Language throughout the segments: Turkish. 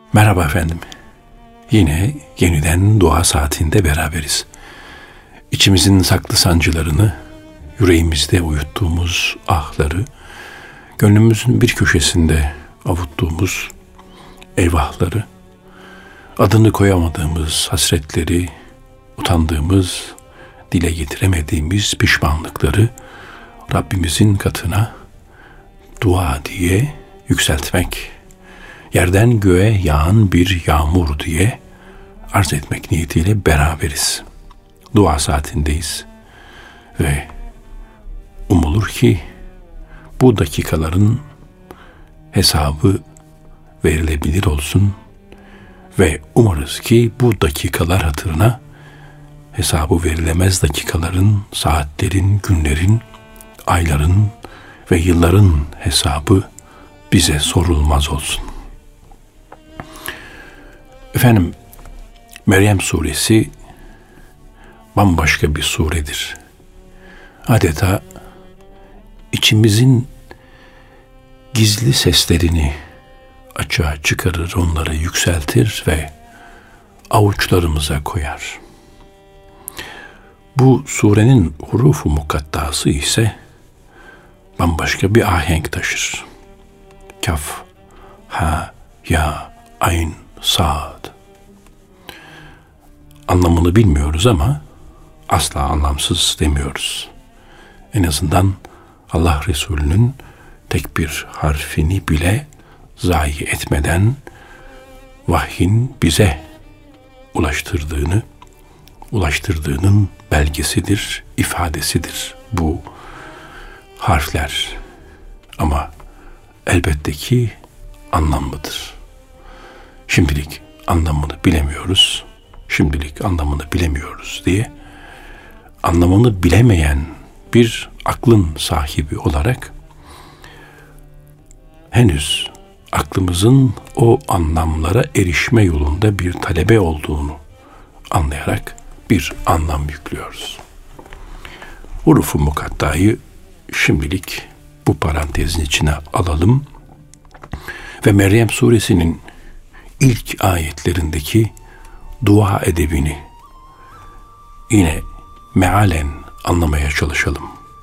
Merhaba efendim. Yine yeniden dua saatinde beraberiz. İçimizin saklı sancılarını, yüreğimizde uyuttuğumuz ahları, gönlümüzün bir köşesinde avuttuğumuz eyvahları, adını koyamadığımız hasretleri, utandığımız, dile getiremediğimiz pişmanlıkları Rabbimizin katına dua diye yükseltmek, yerden göğe yağan bir yağmur diye arz etmek niyetiyle beraberiz. Dua saatindeyiz ve umulur ki bu dakikaların hesabı verilebilir olsun ve umarız ki bu dakikalar hatırına hesabı verilemez dakikaların, saatlerin, günlerin, ayların ve yılların hesabı bize sorulmaz olsun. Efendim, Meryem suresi bambaşka bir suredir. Adeta içimizin gizli seslerini açığa çıkarır, onları yükseltir ve avuçlarımıza koyar. Bu surenin hurufu mukattası ise bambaşka bir ahenk taşır. Kaf, ha, ya, ayn, sad. Anlamını bilmiyoruz ama asla anlamsız demiyoruz. En azından Allah Resulü'nün tek bir harfini bile zayi etmeden vahyin bize ulaştırdığının belgesidir, ifadesidir bu harfler. Ama elbette ki anlamlıdır. Şimdilik anlamını bilemiyoruz diye anlamını bilemeyen bir aklın sahibi olarak henüz aklımızın o anlamlara erişme yolunda bir talebe olduğunu anlayarak bir anlam yüklüyoruz. Hurufu mukattayı şimdilik bu parantezin içine alalım ve Meryem suresinin ilk ayetlerindeki dua edebini yine mealen anlamaya çalışalım.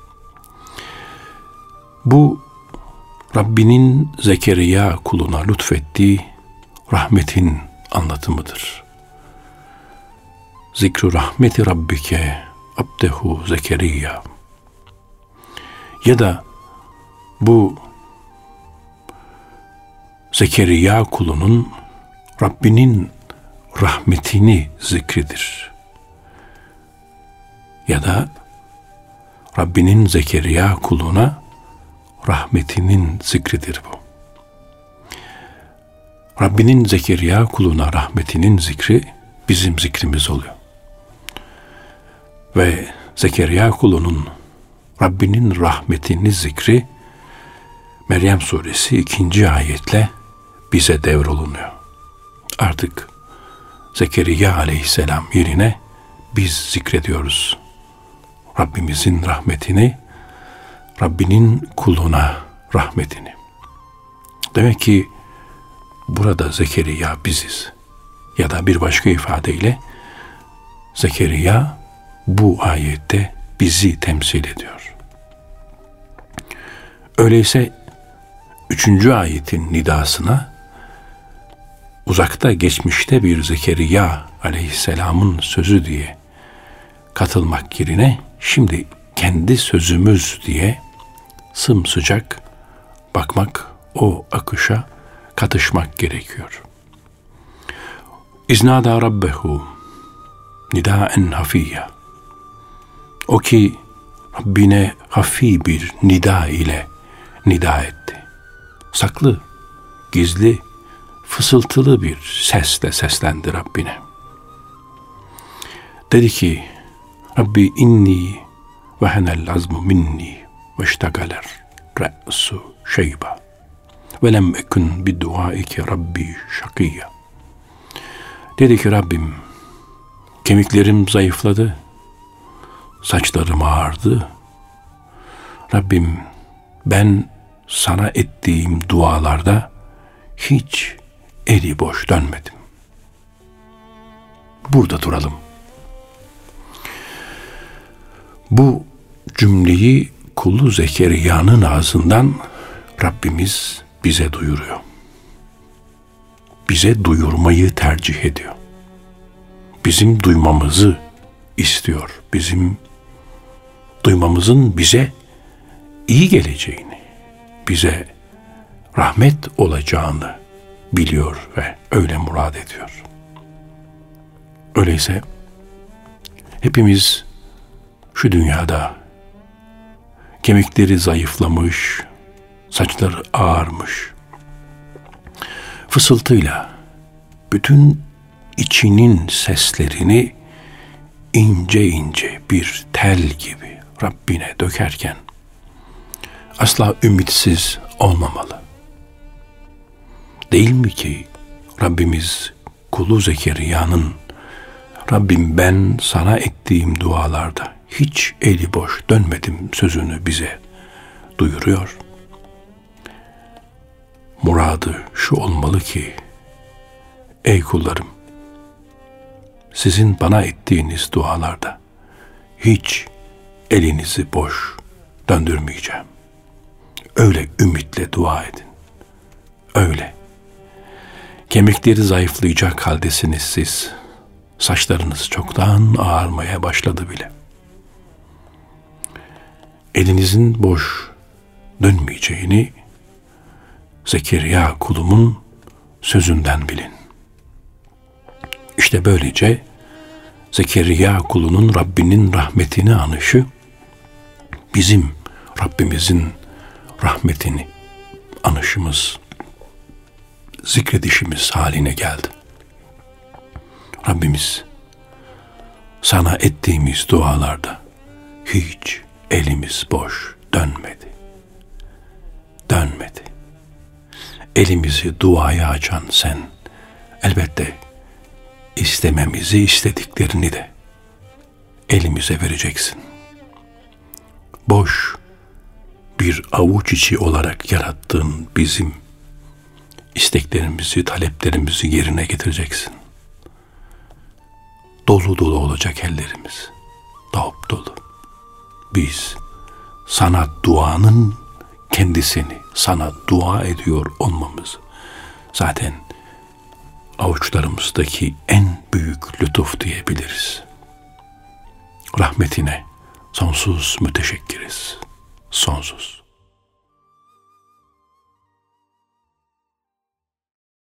Bu Rabbinin Zekeriya kuluna lütfettiği rahmetin anlatımıdır. Zikru rahmeti rabbike abdehu Zekeriya. Ya da bu Zekeriya kulunun Rabbinin rahmetini zikridir. Ya da Rabbinin Zekeriya kuluna rahmetinin zikridir bu. Rabbinin Zekeriya kuluna rahmetinin zikri bizim zikrimiz oluyor. Ve Zekeriya kulunun Rabbinin rahmetini zikri Meryem suresi 2. ayetle bize devrolunuyor. Artık Zekeriya aleyhisselam yerine biz zikrediyoruz Rabbimizin rahmetini, Rabbinin kuluna rahmetini. Demek ki burada Zekeriya biziz. Ya da bir başka ifadeyle Zekeriya bu ayette bizi temsil ediyor. Öyleyse 3. ayetin nidasına uzakta geçmişte bir Zekeriya aleyhisselamın sözü diye katılmak yerine şimdi kendi sözümüz diye sımsıcak bakmak, o akışa katışmak gerekiyor. İznâdâ rabbehu nidâen hafiyya. O ki Rabbine hafi bir nida ile nida etti. Saklı, gizli, fısıltılı bir sesle seslendi Rabbine. Dedi ki, Rabbi inni vehenel azmu minni ve iştegaler re'su şeyba ve lem ekun bidduaike Rabbi şakiyya. Dedi ki Rabbim, kemiklerim zayıfladı, saçlarım ağardı. Rabbim, ben sana ettiğim dualarda hiç eli boş dönmedim. Burada duralım. Bu cümleyi kulu Zekeriya'nın ağzından Rabbimiz bize duyuruyor. Bize duyurmayı tercih ediyor. Bizim duymamızı istiyor. Bizim duymamızın bize iyi geleceğini, bize rahmet olacağını biliyor ve öyle murad ediyor. Öyleyse hepimiz şu dünyada kemikleri zayıflamış, saçları ağarmış, fısıltıyla bütün içinin seslerini ince ince bir tel gibi Rabbine dökerken asla ümitsiz olmamalı. Değil mi ki Rabbimiz kulu Zekeriya'nın Rabbim ben sana ettiğim dualarda hiç eli boş dönmedim sözünü bize duyuruyor. Muradı şu olmalı ki, ey kullarım, sizin bana ettiğiniz dualarda hiç elinizi boş döndürmeyeceğim. Öyle ümitle dua edin. Öyle. Kemikleri zayıflayacak haldesiniz siz. Saçlarınız çoktan ağarmaya başladı bile. Elinizin boş dönmeyeceğini Zekeriya kulumun sözünden bilin. İşte böylece Zekeriya kulunun Rabbinin rahmetini anışı bizim Rabbimizin rahmetini anışımız, zikredişimiz haline geldi. Rabbimiz sana ettiğimiz dualarda hiç elimiz boş dönmedi. Dönmedi. Elimizi duaya açan sen, elbette istememizi, istediklerini de elimize vereceksin. Boş bir avuç içi olarak yarattığın bizim isteklerimizi, taleplerimizi yerine getireceksin. Dolu dolu olacak ellerimiz. Dop dolu. Biz sana duanın kendisini, sana dua ediyor olmamız zaten avuçlarımızdaki en büyük lütuf diyebiliriz. Rahmetine sonsuz müteşekkiriz. Sonsuz.